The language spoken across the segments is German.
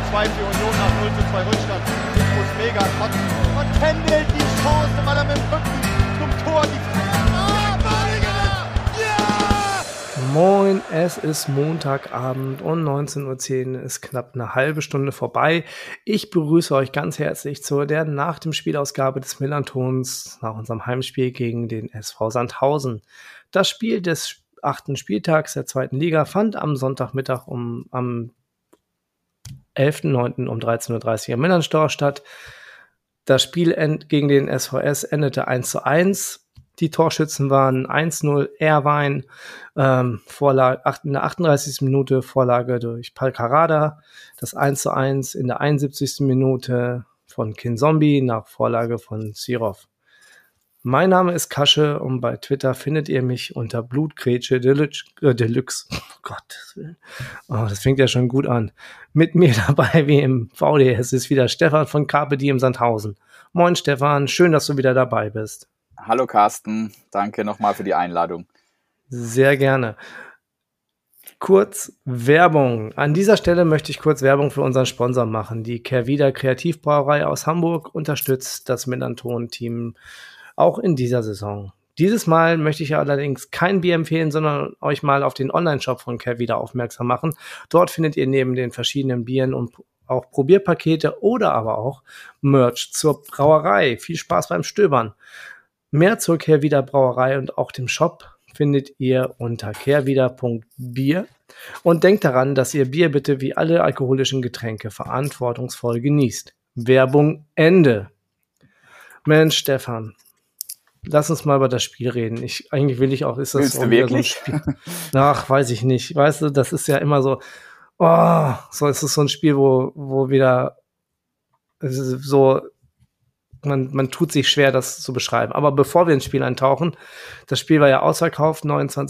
2 für Union nach 0:2 Rückstand. Ich muss mega kotzen. Und Kendall die Chance, weil er mit dem Rücken zum Tor die Moin, es ist Montagabend und 19:10 Uhr ist knapp eine halbe Stunde vorbei. Ich begrüße euch ganz herzlich zu der nach dem Spielausgabe des Millern-Tons nach unserem Heimspiel gegen den SV Sandhausen. Das Spiel des 8. Spieltags der 2. Liga fand am Sonntagmittag am 11.09. um 13:30 Uhr am Millantor statt. Das Spiel gegen den SVS endete 1:1. Die Torschützen waren 1:0 Erwein, Vorlage in der 38. Minute, Vorlage durch Palcarada, das 1:1 in der 71. Minute von Kinzombie nach Vorlage von Sirov. Mein Name ist Kasche und bei Twitter findet ihr mich unter Blutgrätsche Deluxe. Oh Gottes Willen. Oh, das fängt ja schon gut an. Mit mir dabei wie im VDS ist wieder Stefan von Carpe Diem Sandhausen. Moin Stefan, schön, dass du wieder dabei bist. Hallo Carsten, danke nochmal für die Einladung. Sehr gerne. Kurz Werbung. An dieser Stelle möchte ich kurz Werbung für unseren Sponsor machen. Die Kehrwieder Kreativbrauerei aus Hamburg unterstützt das Millern-Ton-Team auch in dieser Saison. Dieses Mal möchte ich allerdings kein Bier empfehlen, sondern euch mal auf den Online-Shop von Kehrwieder aufmerksam machen. Dort findet ihr neben den verschiedenen Bieren und auch Probierpakete oder aber auch Merch zur Brauerei. Viel Spaß beim Stöbern. Mehr zur Kehrwieder Brauerei und auch dem Shop findet ihr unter kehrwieder.bier. Und denkt daran, dass ihr Bier bitte wie alle alkoholischen Getränke verantwortungsvoll genießt. Werbung Ende. Mensch, Stefan, lass uns mal über das Spiel reden. Eigentlich will ich auch, ist das Willst du wirklich? So ein Spiel? Ach, weiß ich nicht. Weißt du, das ist ja immer so, es ist so ein Spiel, wo wieder so, man tut sich schwer, das zu beschreiben. Aber bevor wir ins Spiel eintauchen, das Spiel war ja ausverkauft,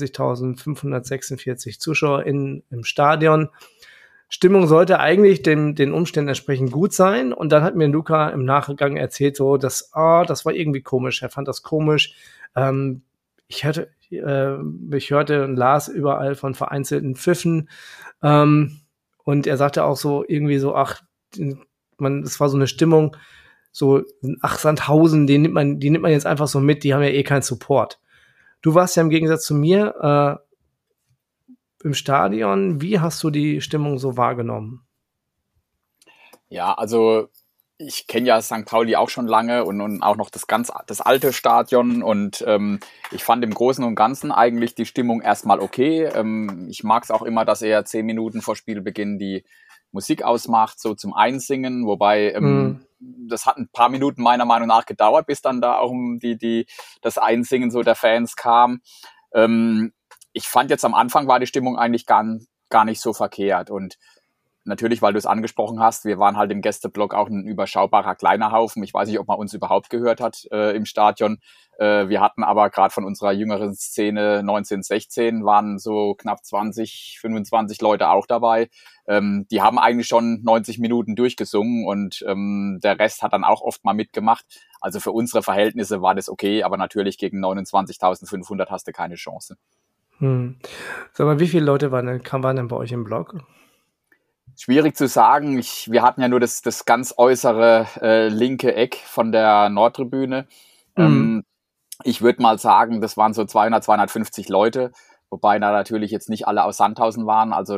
29.546 Zuschauer im Stadion. Stimmung sollte eigentlich den Umständen entsprechend gut sein. Und dann hat mir Luca im Nachgang erzählt, so, dass das war irgendwie komisch. Er fand das komisch. Ich hörte und las überall von vereinzelten Pfiffen. Und er sagte auch so irgendwie so, es war so eine Stimmung, so, Sandhausen, die nimmt man jetzt einfach so mit, die haben ja eh keinen Support. Du warst ja im Gegensatz zu mir im Stadion. Wie hast du die Stimmung so wahrgenommen? Ja, also ich kenne ja St. Pauli auch schon lange und auch noch das alte Stadion und ich fand im Großen und Ganzen eigentlich die Stimmung erstmal okay. Ich mag es auch immer, dass er 10 Minuten vor Spielbeginn die Musik ausmacht, so zum Einsingen, wobei das hat ein paar Minuten meiner Meinung nach gedauert, bis dann da auch das Einsingen so der Fans kam. Ich fand jetzt am Anfang war die Stimmung eigentlich gar nicht so verkehrt und natürlich, weil du es angesprochen hast, wir waren halt im Gästeblock auch ein überschaubarer kleiner Haufen. Ich weiß nicht, ob man uns überhaupt gehört hat im Stadion. Wir hatten aber gerade von unserer jüngeren Szene 1916 waren so knapp 20, 25 Leute auch dabei. Die haben eigentlich schon 90 Minuten durchgesungen und der Rest hat dann auch oft mal mitgemacht. Also für unsere Verhältnisse war das okay, aber natürlich gegen 29.500 hast du keine Chance. Sag mal, wie viele Leute waren denn bei euch im Block? Schwierig zu sagen. Wir hatten ja nur das ganz äußere linke Eck von der Nordtribüne. Ich würde mal sagen, das waren so 200, 250 Leute, wobei da natürlich jetzt nicht alle aus Sandhausen waren. Also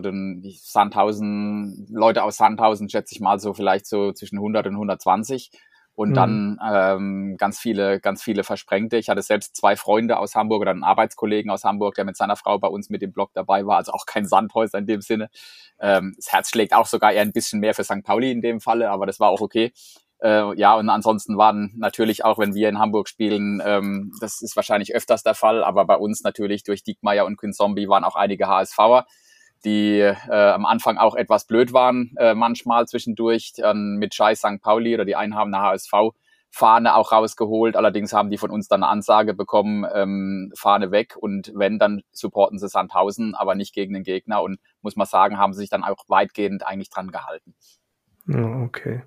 Leute aus Sandhausen schätze ich mal so vielleicht so zwischen 100 und 120. Und dann ganz viele Versprengte. Ich hatte selbst 2 Freunde aus Hamburg oder einen Arbeitskollegen aus Hamburg, der mit seiner Frau bei uns mit dem Block dabei war. Also auch kein Sandhäuser in dem Sinne. Das Herz schlägt auch sogar eher ein bisschen mehr für St. Pauli in dem Falle, aber das war auch okay. Ja, und ansonsten waren natürlich auch, wenn wir in Hamburg spielen, das ist wahrscheinlich öfters der Fall, aber bei uns natürlich durch Diekmeyer und Kinzombie waren auch einige HSVer, die am Anfang auch etwas blöd waren, manchmal zwischendurch, mit Scheiß St. Pauli oder die einen haben eine HSV-Fahne auch rausgeholt, allerdings haben die von uns dann eine Ansage bekommen, Fahne weg und wenn, dann supporten sie Sandhausen, aber nicht gegen den Gegner und muss man sagen, haben sie sich dann auch weitgehend eigentlich dran gehalten. Ja, okay.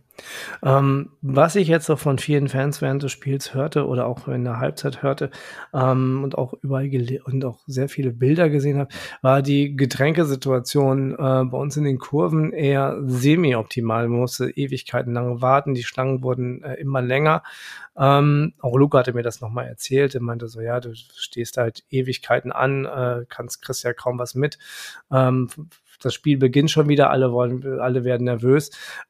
Was ich jetzt so von vielen Fans während des Spiels hörte oder auch in der Halbzeit hörte, und auch überall und auch sehr viele Bilder gesehen habe, war die Getränkesituation bei uns in den Kurven eher semi-optimal. Man musste Ewigkeiten lang warten, die Schlangen wurden immer länger. Auch Luca hatte mir das nochmal erzählt. Er meinte so, ja, du stehst halt Ewigkeiten an, kriegst ja kaum was mit. Das Spiel beginnt schon wieder, alle werden nervös.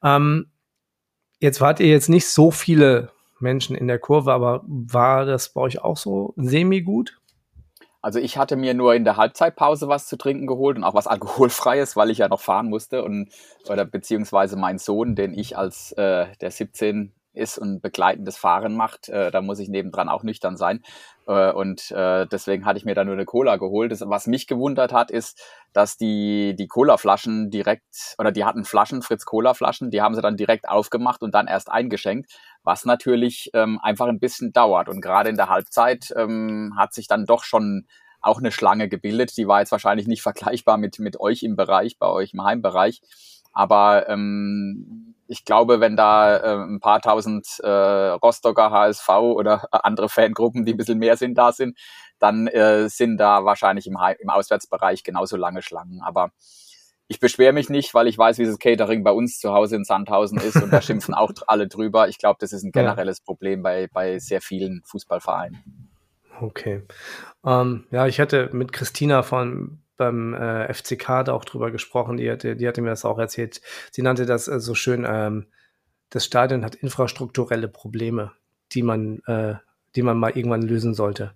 Jetzt wart ihr jetzt nicht so viele Menschen in der Kurve, aber war das bei euch auch so semi-gut? Also ich hatte mir nur in der Halbzeitpause was zu trinken geholt und auch was Alkoholfreies, weil ich ja noch fahren musste oder beziehungsweise mein Sohn, den ich als der 17 ist und begleitendes Fahren macht, da muss ich nebendran auch nüchtern sein. Deswegen hatte ich mir da nur eine Cola geholt. Was mich gewundert hat, ist, dass die Cola-Flaschen direkt, oder die hatten Flaschen, Fritz-Cola-Flaschen, die haben sie dann direkt aufgemacht und dann erst eingeschenkt, was natürlich einfach ein bisschen dauert. Und gerade in der Halbzeit hat sich dann doch schon auch eine Schlange gebildet. Die war jetzt wahrscheinlich nicht vergleichbar mit euch im Bereich, bei euch im Heimbereich. Aber ich glaube, wenn da ein paar tausend Rostocker HSV oder andere Fangruppen, die ein bisschen mehr sind, dann sind da wahrscheinlich im Auswärtsbereich genauso lange Schlangen. Aber ich beschwere mich nicht, weil ich weiß, wie das Catering bei uns zu Hause in Sandhausen ist und da schimpfen auch alle drüber. Ich glaube, das ist ein generelles Problem bei sehr vielen Fußballvereinen. Okay. Ja, ich hatte mit Christina beim FCK da auch drüber gesprochen, die hatte mir das auch erzählt. Sie nannte das so schön, das Stadion hat infrastrukturelle Probleme, die man mal irgendwann lösen sollte.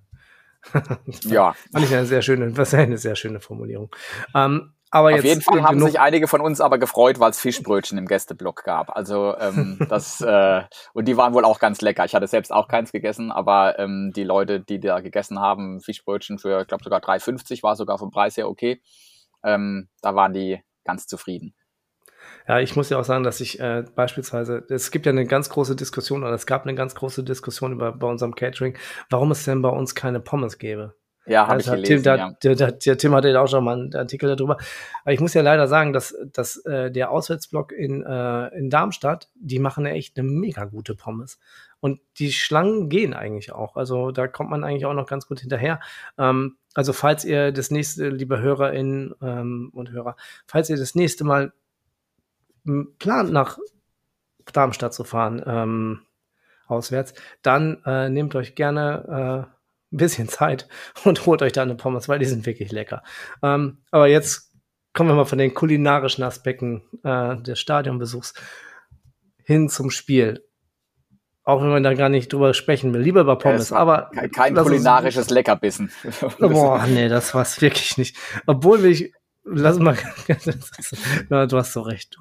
Ja. Fand ich eine sehr schöne Formulierung. Aber auf jeden Fall haben sich einige von uns aber gefreut, weil es Fischbrötchen im Gästeblock gab. Also und die waren wohl auch ganz lecker. Ich hatte selbst auch keins gegessen, aber die Leute, die da gegessen haben, Fischbrötchen für, ich glaube sogar 3,50 war sogar vom Preis her okay. Da waren die ganz zufrieden. Ja, ich muss ja auch sagen, dass ich beispielsweise, es gibt ja eine ganz große Diskussion, oder es gab eine ganz große Diskussion bei unserem Catering, warum es denn bei uns keine Pommes gäbe. Ja, habe ich gelesen. Der Tim hatte ja auch schon mal einen Artikel darüber. Aber ich muss ja leider sagen, dass der Auswärtsblock in Darmstadt, die machen ja echt eine mega gute Pommes. Und die Schlangen gehen eigentlich auch. Also da kommt man eigentlich auch noch ganz gut hinterher. Also falls ihr das nächste, liebe HörerInnen und Hörer, falls ihr das nächste Mal plant, nach Darmstadt zu fahren, auswärts, dann nehmt euch gerne ein bisschen Zeit und holt euch da eine Pommes, weil die sind wirklich lecker. Aber jetzt kommen wir mal von den kulinarischen Aspekten des Stadionbesuchs hin zum Spiel. Auch wenn man da gar nicht drüber sprechen will. Lieber über Pommes, aber kein kulinarisches Leckerbissen. Boah, nee, das war's wirklich nicht. Obwohl lass mal. Du hast so recht.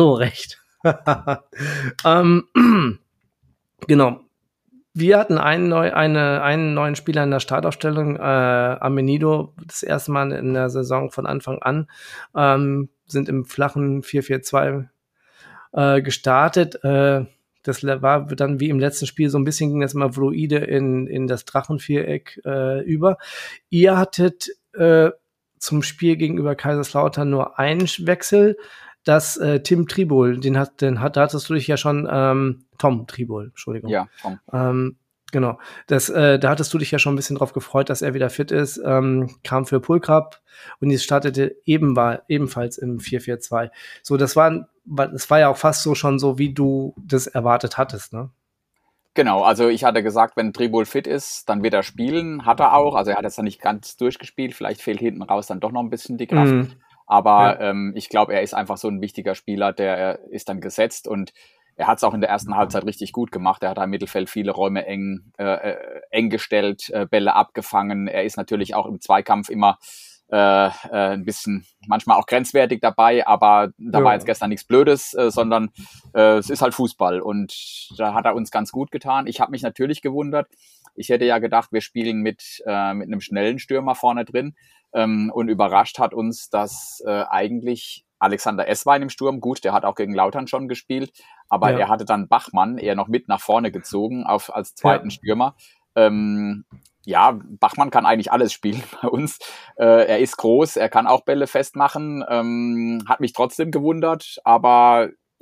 Genau. Wir hatten einen neuen Spieler in der Startaufstellung, Amenido, das erste Mal in der Saison von Anfang an, sind im flachen 4-4-2 gestartet. Das war dann wie im letzten Spiel so ein bisschen, ging das mal fluide in das Drachenviereck über. Ihr hattet zum Spiel gegenüber Kaiserslautern nur einen Wechsel, dass Tim Tribol, da hattest du dich ja schon, Tom Tribol, Entschuldigung. Ja, Tom. Genau. Da hattest du dich ja schon ein bisschen drauf gefreut, dass er wieder fit ist, kam für Pulkrab und die startete ebenfalls im 4-4-2. So, das war ja auch fast so schon so, wie du das erwartet hattest, ne? Genau, also ich hatte gesagt, wenn Tribol fit ist, dann wird er spielen, hat er auch. Also er hat jetzt noch nicht ganz durchgespielt, vielleicht fehlt hinten raus dann doch noch ein bisschen die Kraft. Aber ich glaube, er ist einfach so ein wichtiger Spieler, der ist dann gesetzt und er hat es auch in der ersten Halbzeit richtig gut gemacht. Er hat da im Mittelfeld viele Räume eng gestellt, Bälle abgefangen. Er ist natürlich auch im Zweikampf immer ein bisschen manchmal auch grenzwertig dabei, aber da war jetzt gestern nichts Blödes, sondern es ist halt Fußball und da hat er uns ganz gut getan. Ich habe mich natürlich gewundert. Ich hätte ja gedacht, wir spielen mit einem schnellen Stürmer vorne drin und überrascht hat uns, dass eigentlich Alexander Esswein im Sturm, gut, der hat auch gegen Lautern schon gespielt, aber er hatte dann Bachmann eher noch mit nach vorne gezogen als zweiten Stürmer. Bachmann kann eigentlich alles spielen bei uns. Er ist groß, er kann auch Bälle festmachen, hat mich trotzdem gewundert, aber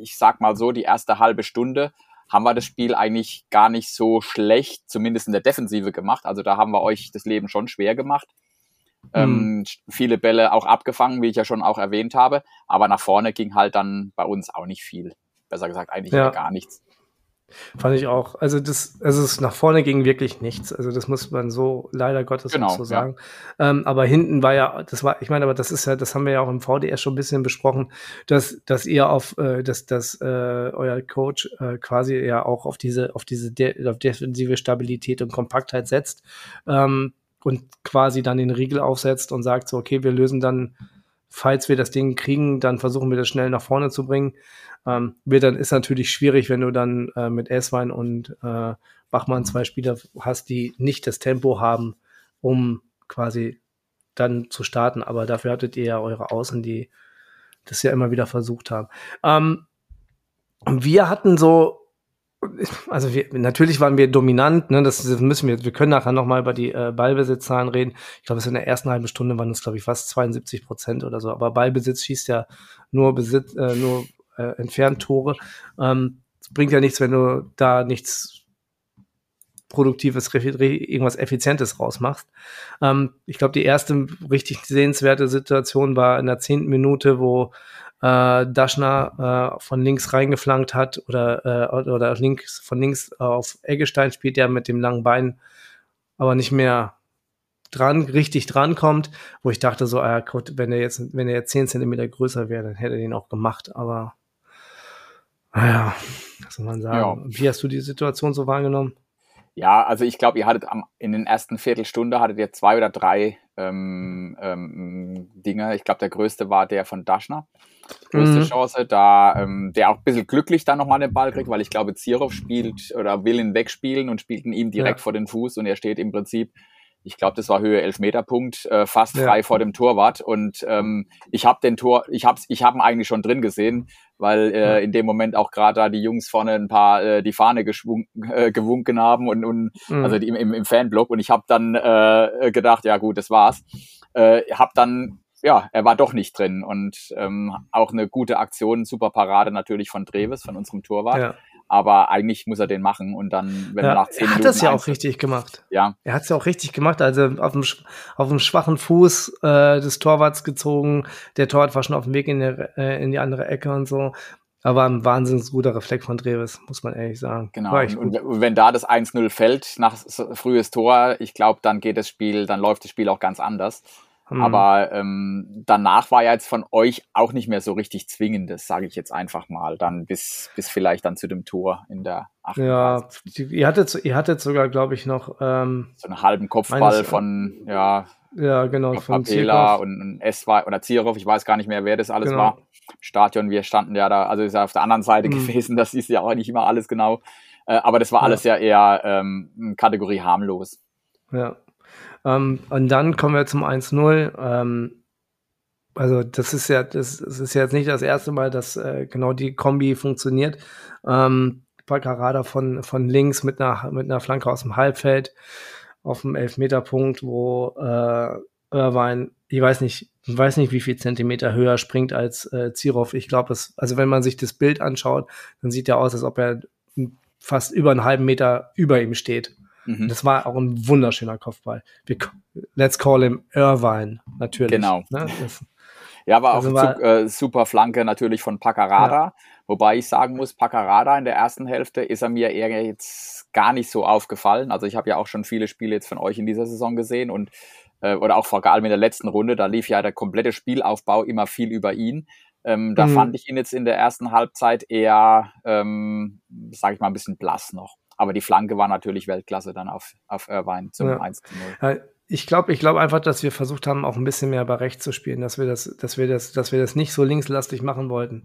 ich sag mal so, die erste halbe Stunde haben wir das Spiel eigentlich gar nicht so schlecht, zumindest in der Defensive gemacht. Also da haben wir euch das Leben schon schwer gemacht. Viele Bälle auch abgefangen, wie ich ja schon auch erwähnt habe. Aber nach vorne ging halt dann bei uns auch nicht viel. Besser gesagt, eigentlich gar nichts. Fand ich auch. Also es nach vorne ging wirklich nichts. Also das muss man so leider Gottes auch so sagen. Ja. Aber hinten war ja, aber das ist ja, das haben wir ja auch im VDS schon ein bisschen besprochen, dass ihr dass euer Coach quasi ja auch auf defensive Stabilität und Kompaktheit setzt und quasi dann den Riegel aufsetzt und sagt so, okay, wir lösen dann, falls wir das Ding kriegen, dann versuchen wir das schnell nach vorne zu bringen. Dann ist natürlich schwierig, wenn du dann mit Esswein und Bachmann 2 Spieler hast, die nicht das Tempo haben, um quasi dann zu starten. Aber dafür hattet ihr ja eure Außen, die das ja immer wieder versucht haben. Wir hatten so, also natürlich waren wir dominant, ne, das müssen wir können nachher nochmal über die Ballbesitzzahlen reden. Ich glaube, in der ersten halben Stunde waren es, glaube ich, fast 72% oder so. Aber Ballbesitz schießt ja nur entfernt Tore. Es bringt ja nichts, wenn du da nichts Produktives, irgendwas Effizientes rausmachst. Ich glaube, die erste richtig sehenswerte Situation war in der 10. Minute, wo Daschner von links reingeflankt hat oder von links auf Eggestein spielt, der mit dem langen Bein aber nicht mehr richtig dran kommt, wo ich dachte so, Gott, wenn er jetzt 10 Zentimeter größer wäre, dann hätte er den auch gemacht, aber naja, was soll man sagen. Ja. Wie hast du die Situation so wahrgenommen? Ja, also ich glaube, ihr hattet in den ersten Viertelstunde hattet ihr 2 oder 3 Dinge. Ich glaube, der größte war der von Daschner. Größte Chance, da der auch ein bisschen glücklich dann nochmal den Ball kriegt, weil ich glaube, Zierov spielt oder will ihn wegspielen und spielt ihn ihm direkt vor den Fuß und er steht im Prinzip, ich glaube, das war Höhe Elfmeterpunkt, fast frei vor dem Torwart und ich habe ihn eigentlich schon drin gesehen, weil in dem Moment auch gerade da die Jungs vorne ein paar die Fahne gewunken haben und also im Fanblock und ich habe dann gedacht, ja gut, das war's. Hab dann er war doch nicht drin und auch eine gute Aktion, super Parade natürlich von Treves, von unserem Torwart. Ja. Aber eigentlich muss er den machen und dann, wenn er nach 10 Minuten... Er hat das ja auch richtig gemacht. Ja. Er hat es ja auch richtig gemacht, also auf dem schwachen Fuß des Torwarts gezogen. Der Torwart war schon auf dem Weg in die andere Ecke und so. Aber ein wahnsinnig guter Reflex von Treves, muss man ehrlich sagen. Genau, und wenn da das 1-0 fällt nach frühes Tor, ich glaube, dann läuft das Spiel auch ganz anders. Aber danach war ja jetzt von euch auch nicht mehr so richtig Zwingendes, sage ich jetzt einfach mal, dann bis vielleicht dann zu dem Tor in der 38. Ja, ihr hattet sogar, glaube ich, noch so einen halben Kopfball von genau, von Papela und Esswein oder Zierov, ich weiß gar nicht mehr, wer das alles war. Stadion, wir standen ja da, also ist ja auf der anderen Seite gewesen, das ist ja auch nicht immer alles genau, aber das war alles ja eher Kategorie harmlos. Ja. Und dann kommen wir zum 1-0. Also das ist jetzt nicht das erste Mal, dass genau die Kombi funktioniert. Paccarada von links mit einer Flanke aus dem Halbfeld auf dem Elfmeterpunkt, wo Irvine, ich weiß nicht, wie viel Zentimeter höher springt als Zierov. Ich glaube, also wenn man sich das Bild anschaut, dann sieht er aus, als ob er fast über einen halben Meter über ihm steht. Das war auch ein wunderschöner Kopfball. Let's call him Irvine, natürlich. Genau. Ne? War auch super Flanke natürlich von Paccarada. Wobei ich sagen muss, Paccarada in der ersten Hälfte ist er mir eher jetzt gar nicht so aufgefallen. Also ich habe ja auch schon viele Spiele jetzt von euch in dieser Saison gesehen und oder auch vor allem in der letzten Runde, da lief ja der komplette Spielaufbau immer viel über ihn. Da fand ich ihn jetzt in der ersten Halbzeit eher, sage ich mal, ein bisschen blass noch. Aber die Flanke war natürlich Weltklasse dann auf Irvine zum 1-0. Ja, ich glaube einfach, dass wir versucht haben, auch ein bisschen mehr bei rechts zu spielen, dass wir das nicht so linkslastig machen wollten.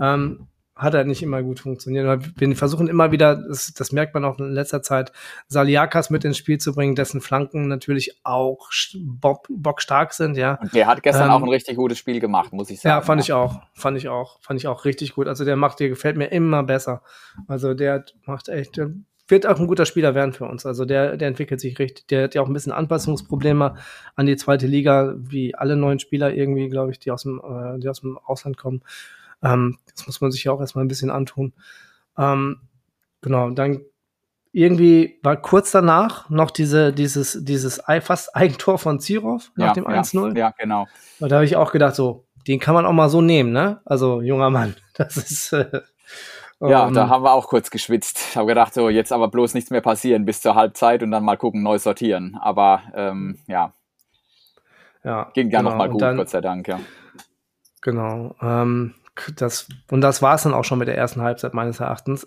Hat halt nicht immer gut funktioniert. Wir versuchen immer wieder, das merkt man auch in letzter Zeit, Saliakas mit ins Spiel zu bringen, dessen Flanken natürlich auch bockstark sind, ja. Und der hat gestern auch ein richtig gutes Spiel gemacht, muss ich sagen. Ja, fand ich auch richtig gut. Also der gefällt mir immer besser. Also der wird auch ein guter Spieler werden für uns. Also der entwickelt sich richtig. Der hat ja auch ein bisschen Anpassungsprobleme an die zweite Liga, wie alle neuen Spieler irgendwie, glaube ich, die aus dem Ausland kommen. Das muss man sich ja auch erstmal ein bisschen antun. Genau, dann irgendwie war kurz danach noch dieses fast Eigentor von Zirov nach dem 1-0. Ja, genau. Und da habe ich auch gedacht, so, den kann man auch mal so nehmen, ne? Also, junger Mann, das ist... Ja, da haben wir auch kurz geschwitzt. Ich habe gedacht, so jetzt aber bloß nichts mehr passieren bis zur Halbzeit und dann mal gucken, neu sortieren. Aber ja, ging ja noch mal gut, dann, Gott sei Dank, ja. Genau. Das war es dann auch schon mit der ersten Halbzeit meines Erachtens.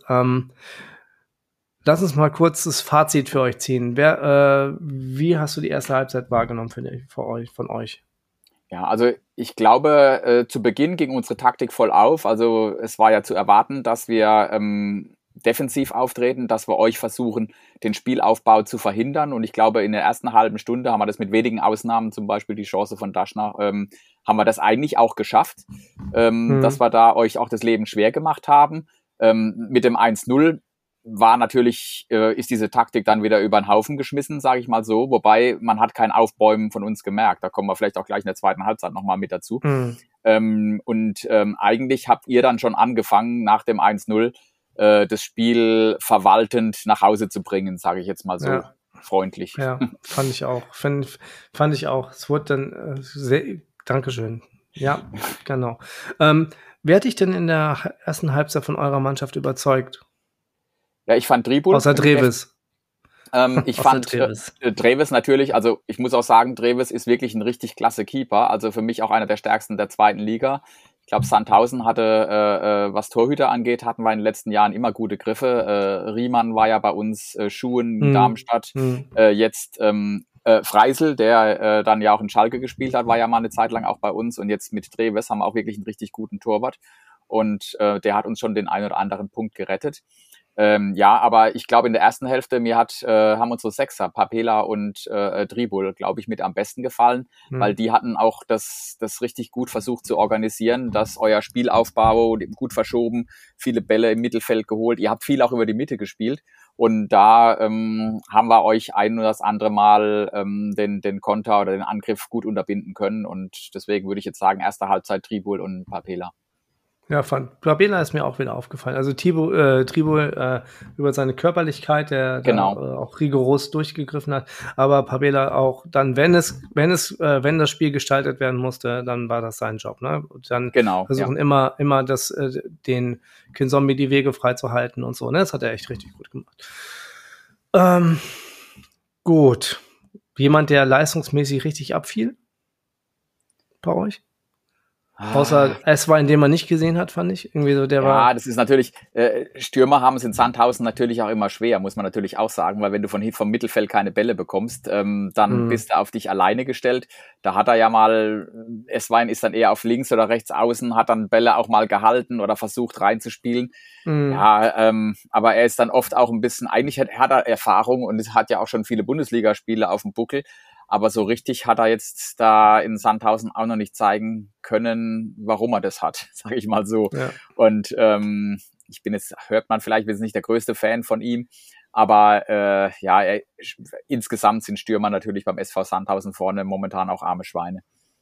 Lass uns mal kurz das Fazit für euch ziehen. Wie hast du die erste Halbzeit wahrgenommen von euch? Ja, also ich glaube, zu Beginn ging unsere Taktik voll auf. Also es war ja zu erwarten, dass wir defensiv auftreten, dass wir euch versuchen, den Spielaufbau zu verhindern. Und ich glaube, in der ersten halben Stunde haben wir das mit wenigen Ausnahmen, zum Beispiel die Chance von Daschner, haben wir das eigentlich auch geschafft, dass wir da euch auch das Leben schwer gemacht haben. Mit dem 1-0 war natürlich, ist diese Taktik dann wieder über den Haufen geschmissen, sage ich mal so. Wobei, man hat kein Aufbäumen von uns gemerkt. Da kommen wir vielleicht auch gleich in der zweiten Halbzeit nochmal mit dazu. Eigentlich habt ihr dann schon angefangen, nach dem 1-0 das Spiel verwaltend nach Hause zu bringen, sage ich jetzt mal so freundlich. Ja, fand ich auch. Fand ich auch. Es wurde dann Dankeschön. Ja, genau. Wer hat dich denn in der ersten Halbzeit von eurer Mannschaft überzeugt? Ja, ich fand Dribul. Außer Dreves. Ich fand Dreves natürlich, also ich muss auch sagen, Dreves ist wirklich ein richtig klasse Keeper, also für mich auch einer der stärksten der zweiten Liga. Ich glaube, Sandhausen hatte, was Torhüter angeht, hatten wir in den letzten Jahren immer gute Griffe. Riemann war ja bei uns, Schuhen in Darmstadt. Jetzt Freisel, der dann ja auch in Schalke gespielt hat, war ja mal eine Zeit lang auch bei uns. Und jetzt mit Dreves haben wir auch wirklich einen richtig guten Torwart. Und der hat uns schon den einen oder anderen Punkt gerettet. Ja, aber ich glaube, in der ersten Hälfte haben unsere Sechser, Papela und Dribul, glaube ich, mit am besten gefallen, weil die hatten auch das richtig gut versucht zu organisieren, dass euer Spielaufbau gut verschoben, viele Bälle im Mittelfeld geholt. Ihr habt viel auch über die Mitte gespielt und da haben wir euch ein oder das andere Mal den Konter oder den Angriff gut unterbinden können und deswegen würde ich jetzt sagen, erste Halbzeit Dribul und Papela. Ja, Papela ist mir auch wieder aufgefallen. Also Tribul über seine Körperlichkeit, der auch rigoros durchgegriffen hat, aber Papela auch dann, wenn das Spiel gestaltet werden musste, dann war das sein Job, ne? Und dann versuchen immer den Kinzombie die Wege frei zu halten und so, ne? Das hat er echt richtig gut gemacht. Gut. Jemand, der leistungsmäßig richtig abfiel? Bei euch? Außer es war, in dem man nicht gesehen hat, fand ich. Irgendwie so, das ist natürlich, Stürmer haben es in Sandhausen natürlich auch immer schwer, muss man natürlich auch sagen, weil wenn du vom Mittelfeld keine Bälle bekommst, dann bist du auf dich alleine gestellt. Da hat er ja mal, Esswein ist dann eher auf links oder rechts außen, hat dann Bälle auch mal gehalten oder versucht reinzuspielen. Ja, aber er ist dann oft auch ein bisschen, eigentlich hat er Erfahrung und es hat ja auch schon viele Bundesligaspiele auf dem Buckel. Aber so richtig hat er jetzt da in Sandhausen auch noch nicht zeigen können, warum er das hat, sage ich mal so. Ja. Und hört man vielleicht, wir sind nicht der größte Fan von ihm, aber insgesamt sind Stürmer natürlich beim SV Sandhausen vorne momentan auch arme Schweine.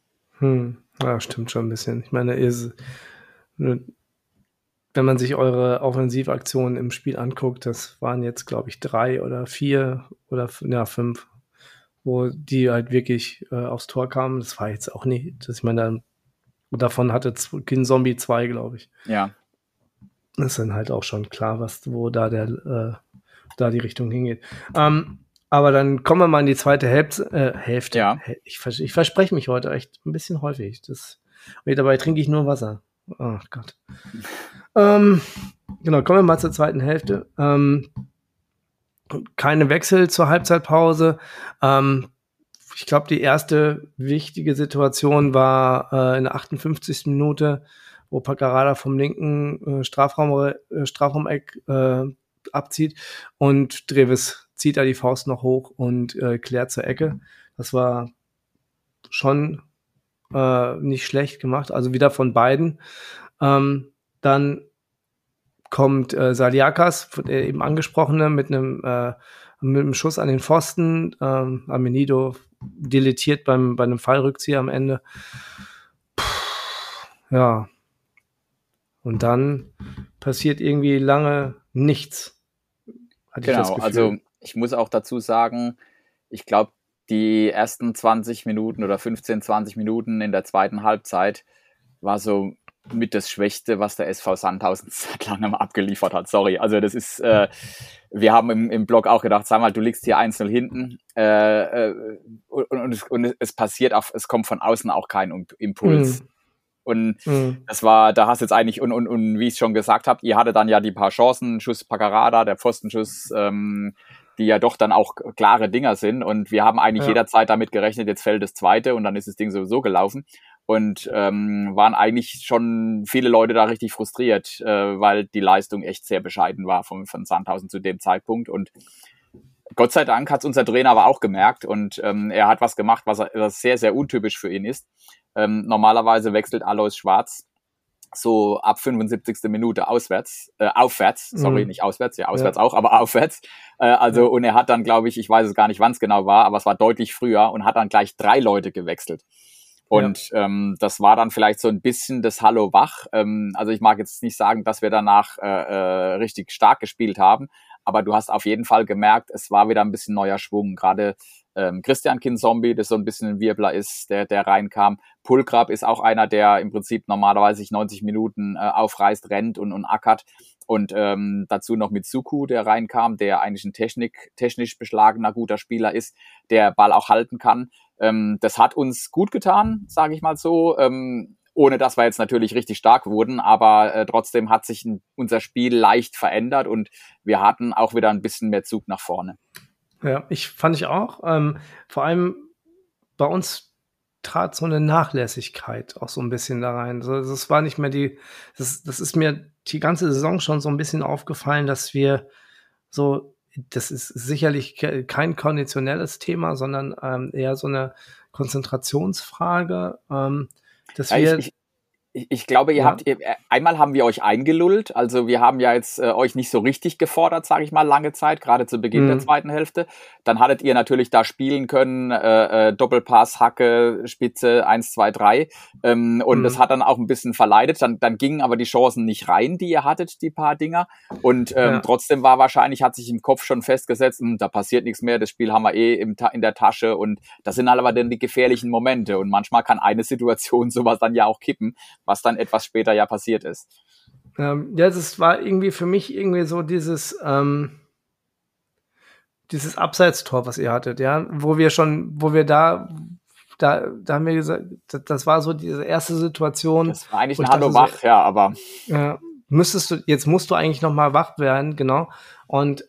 Ja, stimmt schon ein bisschen. Ich meine, wenn man sich eure Offensivaktionen im Spiel anguckt, das waren jetzt, glaube ich, 3 oder 4 oder 5. Wo die halt wirklich aufs Tor kamen. Das war jetzt auch nicht, dass ich meine, davon hatte Kinzombie 2, glaube ich. Ja. Das ist dann halt auch schon klar, wo da die Richtung hingeht. Aber dann kommen wir mal in die zweite Hälfte. Ja. Ich verspreche mich heute echt ein bisschen häufig. Dabei trinke ich nur Wasser. Oh Gott. Genau, kommen wir mal zur zweiten Hälfte. Keine Wechsel zur Halbzeitpause. Ich glaube, die erste wichtige Situation war in der 58. Minute, wo Paccarada vom linken Strafraumeck abzieht und Dreves zieht da die Faust noch hoch und klärt zur Ecke. Das war schon nicht schlecht gemacht, also wieder von beiden. Dann kommt Saliakas, der eben angesprochene, mit einem Schuss an den Pfosten. Amenido dilettiert bei einem Fallrückzieher am Ende. Ja. Und dann passiert irgendwie lange nichts. Hatte ich das Genau, Gefühl. also ich muss auch dazu sagen, ich glaube, die ersten 20 Minuten oder 15, 20 Minuten in der zweiten Halbzeit war so mit das Schwächste, was der SV Sandhausen seit langem abgeliefert hat. Sorry, also das ist, wir haben im Blog auch gedacht, sag mal, du liegst hier 1-0 hinten und es passiert auch, es kommt von außen auch kein Impuls. Und das war, da hast jetzt eigentlich, und wie ich es schon gesagt habe, ihr hattet dann ja die paar Chancen, Schuss Paccarada, der Pfostenschuss, die ja doch dann auch klare Dinger sind. Und wir haben eigentlich jederzeit damit gerechnet, jetzt fällt das zweite und dann ist das Ding sowieso gelaufen. Und waren eigentlich schon viele Leute da richtig frustriert, weil die Leistung echt sehr bescheiden war von Sandhausen zu dem Zeitpunkt. Und Gott sei Dank hat es unser Trainer aber auch gemerkt und er hat was gemacht, was sehr, sehr untypisch für ihn ist. Normalerweise wechselt Alois Schwarz so ab 75. Minute aufwärts, nicht auswärts, ja, auswärts auch, aber aufwärts. Und er hat dann, glaube ich weiß es gar nicht, wann es genau war, aber es war deutlich früher und hat dann gleich 3 Leute gewechselt. Und das war dann vielleicht so ein bisschen das Hallo wach. Also ich mag jetzt nicht sagen, dass wir danach richtig stark gespielt haben, aber du hast auf jeden Fall gemerkt, es war wieder ein bisschen neuer Schwung. Gerade Christian Kinzombie, das so ein bisschen ein Wirbler ist, der reinkam. Pulkrab ist auch einer, der im Prinzip normalerweise sich 90 Minuten aufreißt, rennt und ackert. Und dazu noch Mitsuku, der reinkam, der eigentlich ein technisch beschlagener, guter Spieler ist, der Ball auch halten kann. Das hat uns gut getan, sage ich mal so. Ohne dass wir jetzt natürlich richtig stark wurden, aber trotzdem hat sich unser Spiel leicht verändert und wir hatten auch wieder ein bisschen mehr Zug nach vorne. Ja, fand ich auch. Vor allem bei uns trat so eine Nachlässigkeit auch so ein bisschen da rein. So, das war nicht mehr das ist mir die ganze Saison schon so ein bisschen aufgefallen, dass wir so, das ist sicherlich kein konditionelles Thema, sondern eher so eine Konzentrationsfrage, dass wir Ich glaube, einmal haben wir euch eingelullt, also wir haben ja jetzt euch nicht so richtig gefordert, sage ich mal, lange Zeit, gerade zu Beginn der zweiten Hälfte. Dann hattet ihr natürlich da spielen können, Doppelpass, Hacke, Spitze, 1, 2, 3 und das hat dann auch ein bisschen verleidet, dann gingen aber die Chancen nicht rein, die ihr hattet, die paar Dinger und trotzdem hat sich im Kopf schon festgesetzt, da passiert nichts mehr, das Spiel haben wir in der Tasche und das sind aber dann die gefährlichen Momente und manchmal kann eine Situation sowas dann ja auch kippen, was dann etwas später ja passiert ist. Das war irgendwie für mich irgendwie so dieses Abseitstor, was ihr hattet, ja, wo wir da haben wir gesagt, das war so diese erste Situation. Das war eigentlich ein Hallo wach, ja, aber jetzt musst du eigentlich noch mal wach werden, genau. Und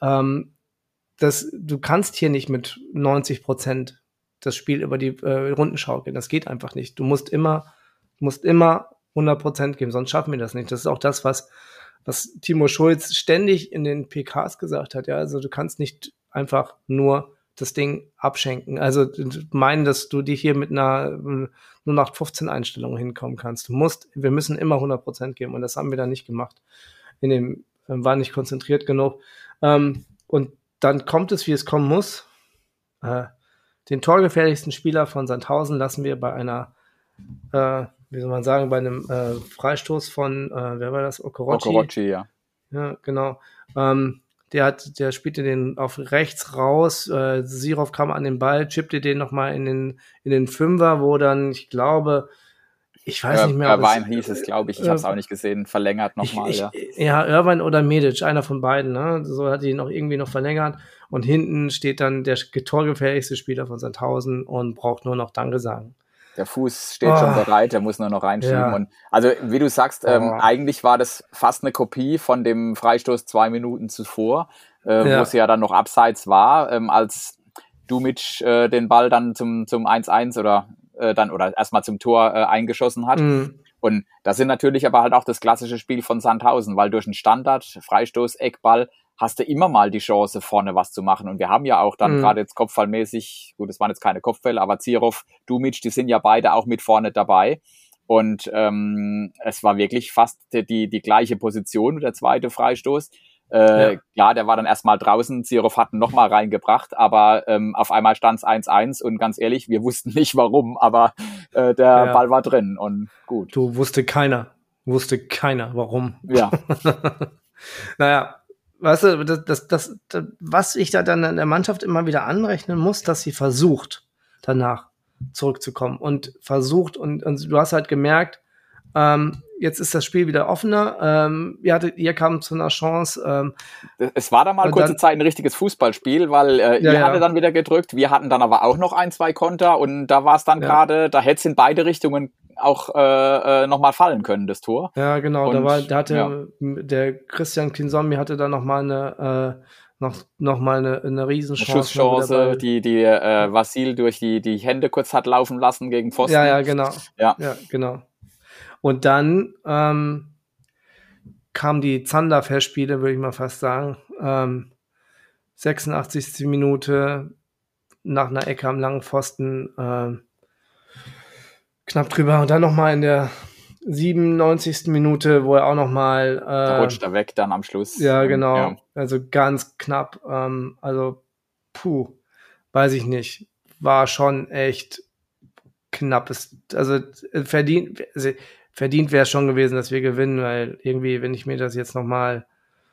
du kannst hier nicht mit 90% das Spiel über die Runden schaukeln. Das geht einfach nicht. Du musst immer 100% geben, sonst schaffen wir das nicht. Das ist auch das, was Timo Schulz ständig in den PKs gesagt hat. Ja, also du kannst nicht einfach nur das Ding abschenken. Also meinen, dass du dich hier mit einer 0815 Einstellung hinkommen kannst. Wir müssen immer 100% geben und das haben wir dann nicht gemacht. War nicht konzentriert genug. Und dann kommt es, wie es kommen muss. Den torgefährlichsten Spieler von Sandhausen lassen wir bei einer wie soll man sagen, bei einem Freistoß von, wer war das? Okorochi. Okorochi, ja. Ja, genau. Der spielte den auf rechts raus, Sirov kam an den Ball, chippte den nochmal in den Fünfer, wo dann, ich glaube, ich weiß nicht mehr. Irvine hieß es, glaube ich habe es auch nicht gesehen, verlängert nochmal, ja. Ja, Irvine oder Medic, einer von beiden, ne? So hat die irgendwie noch verlängert und hinten steht dann der torgefährlichste Spieler von Sandhausen und braucht nur noch Danke sagen. Der Fuß steht schon bereit, der muss nur noch reinschieben. Ja. Und also wie du sagst, eigentlich war das fast eine Kopie von dem Freistoß 2 Minuten zuvor, wo es ja dann noch abseits war, als Dumic den Ball dann zum 1-1 oder erstmal zum Tor eingeschossen hat. Und das sind natürlich aber halt auch das klassische Spiel von Sandhausen, weil durch einen Standard, Freistoß, Eckball, hast du immer mal die Chance, vorne was zu machen. Und wir haben ja auch dann gerade jetzt kopfballmäßig, gut, es waren jetzt keine Kopfbälle, aber Zirov, Dumic, die sind ja beide auch mit vorne dabei. Und es war wirklich fast die gleiche Position, der zweite Freistoß. Klar, der war dann erstmal draußen, Zirov hat ihn nochmal reingebracht, aber auf einmal stand es 1-1 und ganz ehrlich, wir wussten nicht warum, aber der Ball war drin und gut. Wusste keiner. Wusste keiner, warum. Ja. Naja, weißt du, was ich da dann an der Mannschaft immer wieder anrechnen muss, dass sie versucht, danach zurückzukommen und versucht, und du hast halt gemerkt, jetzt ist das Spiel wieder offener. Ihr kam zu einer Chance. Es war dann mal kurze Zeit ein richtiges Fußballspiel, weil ihr hattet dann wieder gedrückt. Wir hatten dann aber auch noch 1-2 Konter und da war es dann gerade, da hätte es in beide Richtungen auch nochmal fallen können, das Tor. Ja, genau. Und, da hatte der Christian Kinzombie hatte da noch mal eine Riesenchance. Eine Schusschance, die Vasil durch die Hände kurz hat laufen lassen gegen Pfosten. Ja, genau. Ja, genau. Und dann kamen die Zander-Festspiele, würde ich mal fast sagen. 86. Minute nach einer Ecke am langen Pfosten knapp drüber. Und dann nochmal in der 97. Minute, wo er auch nochmal da rutscht er weg dann am Schluss. Ja, genau. Ja. Also ganz knapp. Weiß ich nicht. War schon echt knappes. Also verdient wäre es schon gewesen, dass wir gewinnen, weil irgendwie, wenn ich mir das jetzt nochmal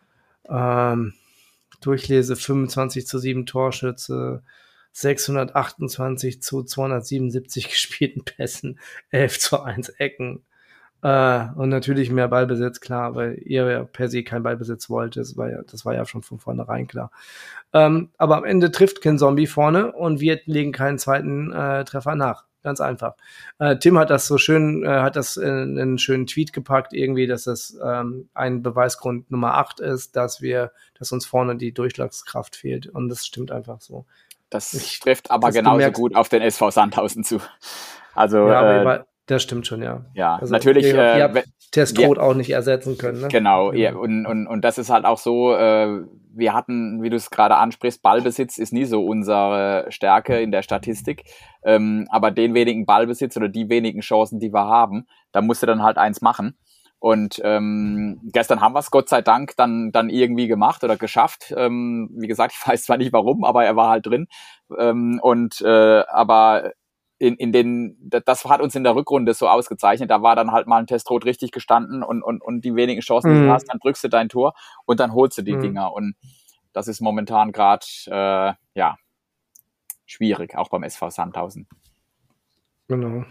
durchlese, 25-7 Torschütze, 628 zu 277 gespielten Pässen, 11-1 Ecken und natürlich mehr Ballbesitz, klar, weil ihr ja per se kein Ballbesitz wollt, das war ja schon von vornherein klar. Aber am Ende trifft Kinzombie vorne und wir legen keinen zweiten Treffer nach. Ganz einfach. Tim hat das so schön, hat das in einen schönen Tweet gepackt, irgendwie, dass das ein Beweisgrund Nummer 8 ist, dass uns vorne die Durchschlagskraft fehlt. Und das stimmt einfach so. Das trifft aber genauso gut auf den SV Sandhausen zu. Also, ja, das stimmt schon, ja. Ja, also, natürlich. Ihr habt Testrot auch nicht ersetzen können, ne? Genau, ja, und das ist halt auch so, wir hatten, wie du es gerade ansprichst, Ballbesitz ist nie so unsere Stärke in der Statistik, aber den wenigen Ballbesitz oder die wenigen Chancen, die wir haben, da musst du dann halt eins machen. Und gestern haben wir es Gott sei Dank dann irgendwie gemacht oder geschafft. Wie gesagt, ich weiß zwar nicht warum, aber er war halt drin. Aber das hat uns in der Rückrunde so ausgezeichnet. Da war dann halt mal ein Testrot richtig gestanden und die wenigen Chancen, die du hast, dann drückst du dein Tor und dann holst du die Dinger. Und das ist momentan gerade schwierig, auch beim SV Sandhausen. Genau.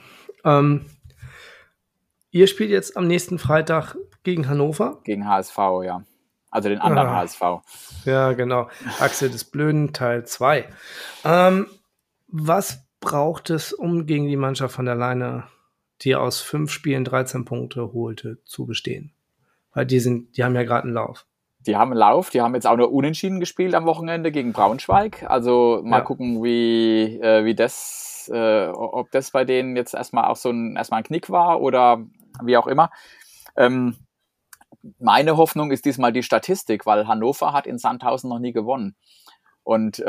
Ihr spielt jetzt am nächsten Freitag gegen Hannover? Gegen HSV, ja. Also den anderen HSV. Ja, genau. Achse des Blöden, Teil 2. Was braucht es, um gegen die Mannschaft von der Leine, die aus 5 Spielen 13 Punkte holte, zu bestehen? Weil die haben ja gerade einen Lauf. Die haben einen Lauf, die haben jetzt auch nur unentschieden gespielt am Wochenende gegen Braunschweig. Also mal gucken, wie das, ob das bei denen jetzt erstmal auch erstmal ein Knick war oder wie auch immer. Meine Hoffnung ist diesmal die Statistik, weil Hannover hat in Sandhausen noch nie gewonnen. Und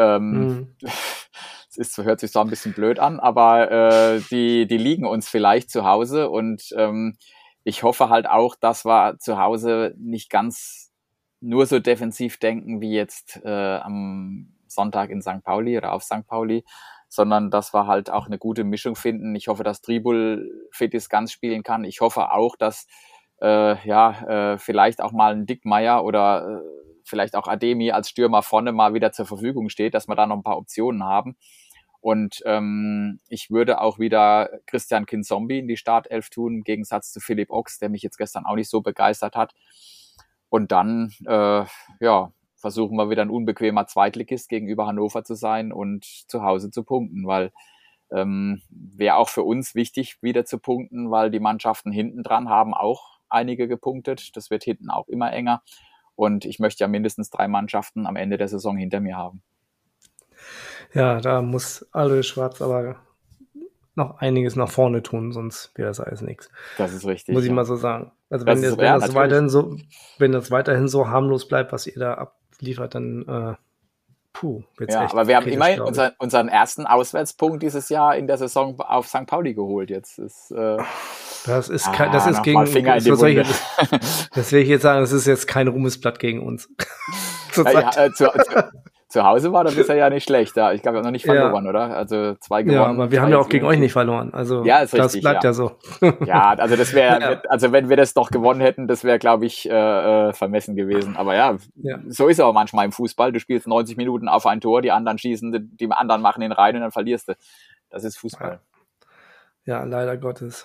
es hört sich so ein bisschen blöd an, aber die liegen uns vielleicht zu Hause und ich hoffe halt auch, dass wir zu Hause nicht ganz nur so defensiv denken wie jetzt am Sonntag in St. Pauli oder auf St. Pauli, sondern dass wir halt auch eine gute Mischung finden. Ich hoffe, dass Tribul fit ist, ganz spielen kann. Ich hoffe auch, dass vielleicht auch mal ein Dickmeier oder vielleicht auch Ademi als Stürmer vorne mal wieder zur Verfügung steht, dass wir da noch ein paar Optionen haben. Und ich würde auch wieder Christian Kinzombie in die Startelf tun, im Gegensatz zu Philipp Ochs, der mich jetzt gestern auch nicht so begeistert hat. Und dann versuchen wir wieder ein unbequemer Zweitligist gegenüber Hannover zu sein und zu Hause zu punkten, weil wäre auch für uns wichtig, wieder zu punkten, weil die Mannschaften hinten dran haben auch einige gepunktet. Das wird hinten auch immer enger. Und ich möchte ja mindestens 3 Mannschaften am Ende der Saison hinter mir haben. Ja, da muss Alois Schwarz aber noch einiges nach vorne tun, sonst wäre das alles nichts. Das ist richtig. Muss ich mal so sagen. Also wenn das weiterhin so harmlos bleibt, was ihr da abliefert, dann wird's echt. Aber wir haben immerhin unseren ersten Auswärtspunkt dieses Jahr in der Saison auf St. Pauli geholt. Jetzt ist das ist gegen uns. Das will ich jetzt sagen, das ist jetzt kein Ruhmesblatt gegen uns. Zu Hause war der bisher ja nicht schlecht. Ja. Ich glaube, wir haben noch nicht verloren, oder? Also 2 gewonnen. Ja, aber wir haben ja auch gegen euch nicht verloren. Also ja, ist das richtig, bleibt ja so. Ja, also das wäre, also wenn wir das doch gewonnen hätten, das wäre, glaube ich, vermessen gewesen. Aber ja, so ist es auch manchmal im Fußball. Du spielst 90 Minuten auf ein Tor, die anderen schießen, die anderen machen ihn rein und dann verlierst du. Das ist Fußball. Ja, leider Gottes.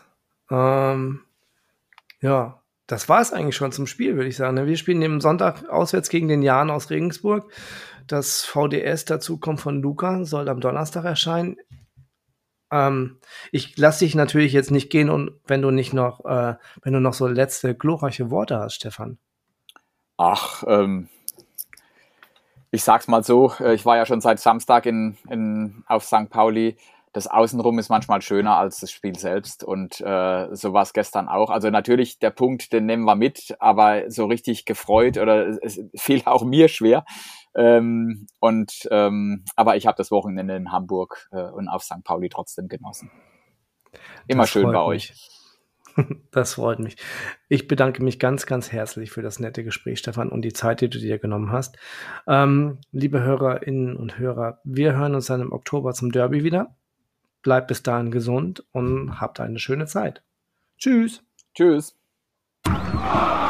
Ja, das war es eigentlich schon zum Spiel, würde ich sagen. Wir spielen am Sonntag auswärts gegen den Jan aus Regensburg. Das VDS dazu kommt von Luca, soll am Donnerstag erscheinen. Ich lasse dich natürlich jetzt nicht gehen, und wenn du noch so letzte glorreiche Worte hast, Stefan. Ach, ich sag's mal so, ich war ja schon seit Samstag auf St. Pauli. Das Außenrum ist manchmal schöner als das Spiel selbst, und so war es gestern auch. Also natürlich, der Punkt, den nehmen wir mit, aber so richtig gefreut, oder es fiel auch mir schwer. Aber ich habe das Wochenende in Hamburg und auf St. Pauli trotzdem genossen. Immer das schön bei euch. Das freut mich. Ich bedanke mich ganz, ganz herzlich für das nette Gespräch, Stefan, und die Zeit, die du dir genommen hast. Liebe Hörerinnen und Hörer, wir hören uns dann im Oktober zum Derby wieder. Bleibt bis dahin gesund und habt eine schöne Zeit. Tschüss. Tschüss.